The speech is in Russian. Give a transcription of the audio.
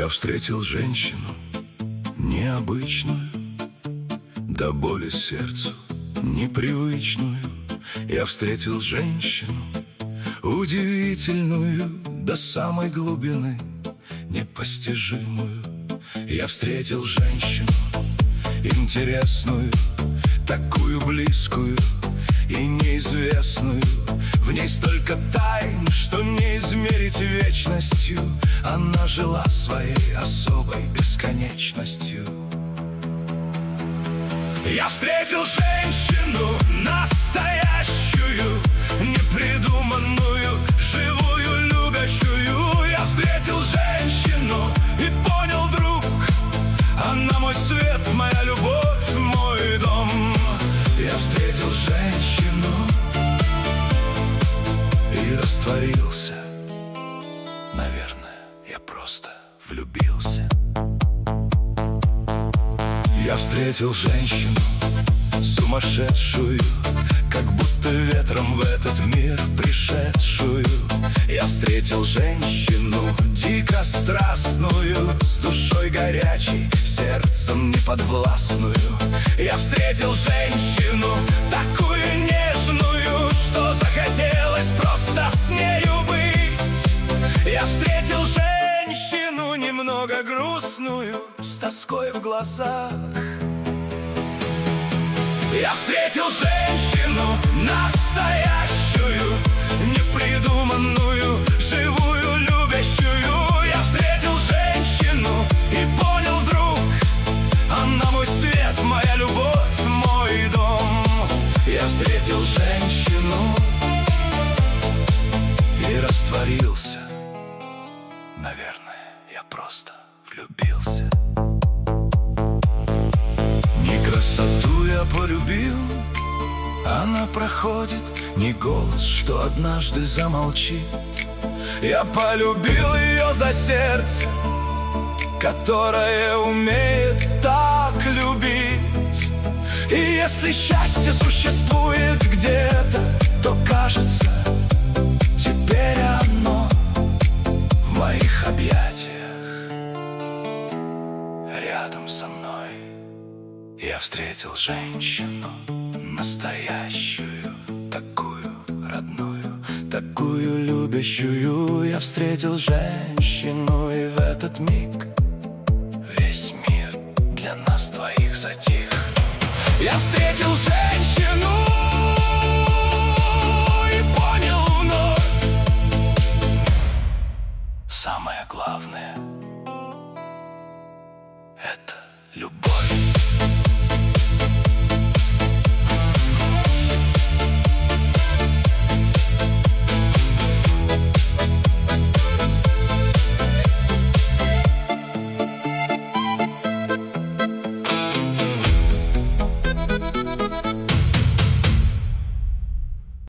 Я встретил женщину необычную, до боли сердцу непривычную. Я встретил женщину удивительную, до самой глубины непостижимую. Я встретил женщину интересную, такую близкую и неизвестную. В ней столько тайн, что не измерить вечностью. Она жила своей особой бесконечностью. Я встретил женщину настоящую, непридуманную, живую, любящую. Я встретил женщину и понял вдруг, она мой свет, моя любовь, мой дом. Я встретил женщину и растворился. Наверное, я просто влюбился. Я встретил женщину сумасшедшую, как будто ветром в этот мир пришедшую. Я встретил женщину дико страстную, с душой горячей, сердцем неподвластную. Я встретил женщину такую нежную, что захотелось просто с нею быть. Я встретил женщину немного грустную, с тоской в глазах. Я встретил женщину настоящую, непридуманную, живую, любящую. Я встретил женщину и понял вдруг, она мой свет, моя любовь, мой дом. Я встретил женщину и растворился. Наверное, я просто влюбился. Не красоту я полюбил, она проходит, не голос, что однажды замолчит. Я полюбил ее за сердце, которое умеет так любить. И если счастье существует где-то, то кажется, теперь оно в моих объятиях, рядом со мной. Я встретил женщину настоящую, такую родную, такую любящую. Я встретил женщину, и в этот миг весь мир для нас двоих затих. Я встретил женщину и понял вновь, самое главное — это любовь.